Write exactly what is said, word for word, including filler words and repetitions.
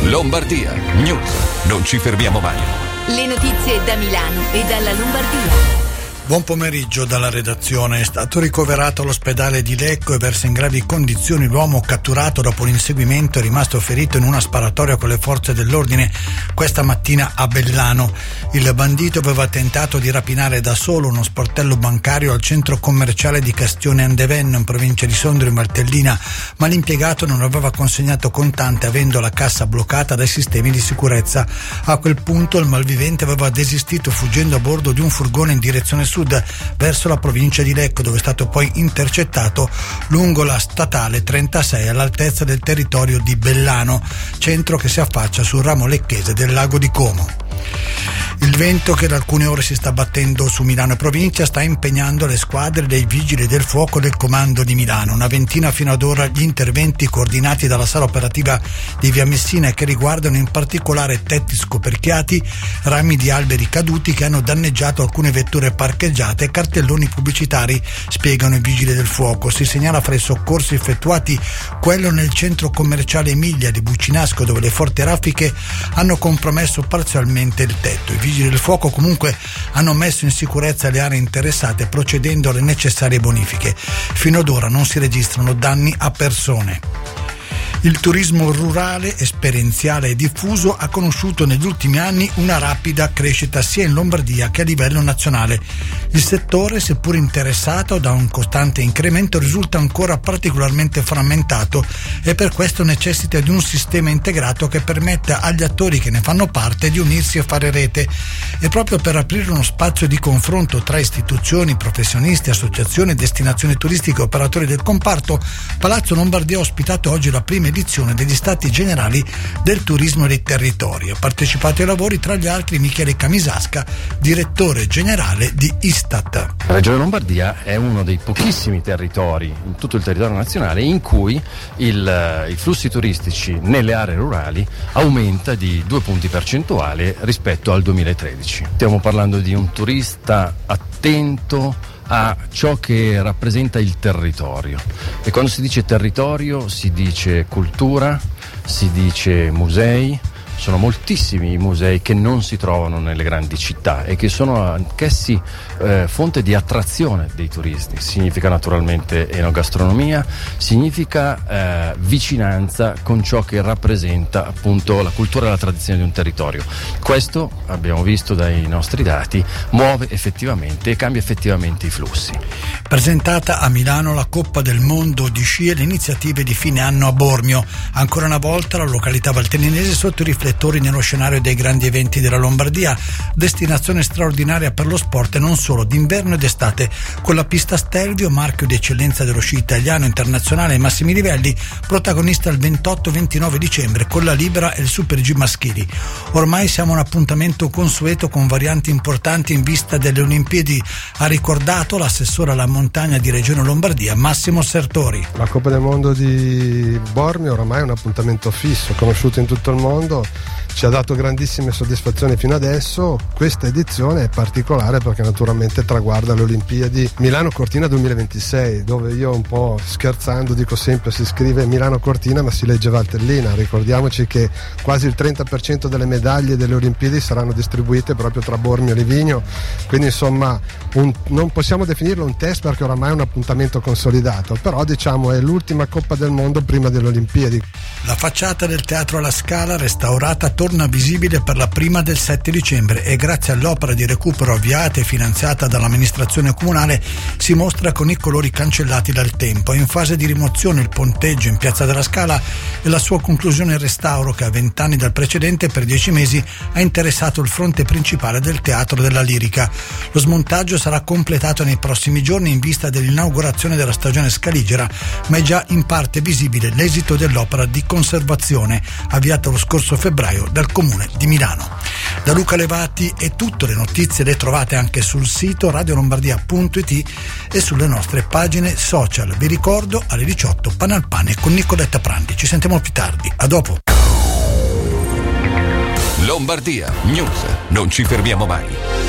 Lombardia News. Non ci fermiamo mai. Le notizie da Milano e dalla Lombardia. Buon pomeriggio dalla redazione. È stato ricoverato all'ospedale di Lecco e versa in gravi condizioni l'uomo catturato dopo l'inseguimento e rimasto ferito in una sparatoria con le forze dell'ordine questa mattina a Bellano. Il bandito aveva tentato di rapinare da solo uno sportello bancario al centro commerciale di Castione Andevenno in provincia di Sondrio in Valtellina, ma l'impiegato non aveva consegnato contante avendo la cassa bloccata dai sistemi di sicurezza. A quel punto il malvivente aveva desistito fuggendo a bordo di un furgone in direzione sud verso la provincia di Lecco, dove è stato poi intercettato lungo la statale trentasei all'altezza del territorio di Bellano, centro che si affaccia sul ramo lecchese del lago di Como. Il vento che da alcune ore si sta battendo su Milano e provincia sta impegnando le squadre dei vigili del fuoco del comando di Milano. Una ventina fino ad ora gli interventi coordinati dalla sala operativa di Via Messina, che riguardano in particolare tetti scoperchiati, rami di alberi caduti che hanno danneggiato alcune vetture parcheggiate e cartelloni pubblicitari, spiegano i vigili del fuoco. Si segnala fra i soccorsi effettuati quello nel centro commerciale Emilia di Buccinasco, dove le forti raffiche hanno compromesso parzialmente il tetto. I vigili del fuoco comunque hanno messo in sicurezza le aree interessate procedendo alle necessarie bonifiche. Fino ad ora non si registrano danni a persone. Il turismo rurale, esperienziale e diffuso ha conosciuto negli ultimi anni una rapida crescita sia in Lombardia che a livello nazionale. Il settore, seppur interessato da un costante incremento, risulta ancora particolarmente frammentato e per questo necessita di un sistema integrato che permetta agli attori che ne fanno parte di unirsi e fare rete. E proprio per aprire uno spazio di confronto tra istituzioni, professionisti, associazioni, destinazioni turistiche e operatori del comparto, Palazzo Lombardia ha ospitato oggi la prima edizione degli Stati Generali del Turismo dei Territori. Ha partecipato ai lavori tra gli altri Michele Camisasca, direttore generale di Istat. La Regione Lombardia è uno dei pochissimi territori in tutto il territorio nazionale in cui il, i flussi turistici nelle aree rurali aumenta di due punti percentuali rispetto al duemilatredici. Stiamo parlando di un turista attento a ciò che rappresenta il territorio, e quando si dice territorio si dice cultura, si dice musei. Sono moltissimi i musei che non si trovano nelle grandi città e che sono anch'essi eh, fonte di attrazione dei turisti. Significa naturalmente enogastronomia, significa eh, vicinanza con ciò che rappresenta appunto la cultura e la tradizione di un territorio. Questo, abbiamo visto dai nostri dati, muove effettivamente e cambia effettivamente i flussi. Presentata a Milano la Coppa del Mondo di sci e le iniziative di fine anno a Bormio. Ancora una volta la località valtellinese sotto i riflettori nello scenario dei grandi eventi della Lombardia, destinazione straordinaria per lo sport e non solo, d'inverno ed estate, con la pista Stelvio, marchio di eccellenza dello sci italiano internazionale ai massimi livelli, protagonista il ventotto ventinove dicembre con la libera e il super G maschili. Ormai siamo un appuntamento consueto con varianti importanti in vista delle Olimpiadi, ha ricordato l'assessore alla montagna di Regione Lombardia Massimo Sertori. La Coppa del Mondo di Bormio oramai è un appuntamento fisso, conosciuto in tutto il mondo, ci ha dato grandissime soddisfazioni fino adesso. Questa edizione è particolare perché naturalmente traguarda le Olimpiadi Milano Cortina duemilaventisei, dove io un po' scherzando dico sempre si scrive Milano Cortina ma si legge Valtellina. Ricordiamoci che quasi il trenta per cento delle medaglie delle Olimpiadi saranno distribuite proprio tra Bormio e Livigno, quindi insomma un, non possiamo definirlo un test perché oramai è un appuntamento consolidato, però diciamo è l'ultima Coppa del Mondo prima delle Olimpiadi. La facciata del Teatro alla Scala, restaurata, torna visibile per la prima del sette dicembre e grazie all'opera di recupero avviata e finanziata dall'amministrazione comunale si mostra con i colori cancellati dal tempo. È in fase di rimozione il ponteggio in Piazza della Scala e la sua conclusione il restauro che a vent'anni dal precedente per dieci mesi ha interessato il fronte principale del Teatro della Lirica. Lo smontaggio sarà completato nei prossimi giorni in vista dell'inaugurazione della stagione scaligera, ma è già in parte visibile l'esito dell'opera di conservazione avviata lo scorso febbraio dal Comune di Milano. Da Luca Levati è tutto, le notizie le trovate anche sul sito radio lombardia punto it e sulle nostre pagine social. Vi ricordo alle diciotto Pane al Pane con Nicoletta Prandi. Ci sentiamo più tardi, a dopo. Lombardia News, non ci fermiamo mai.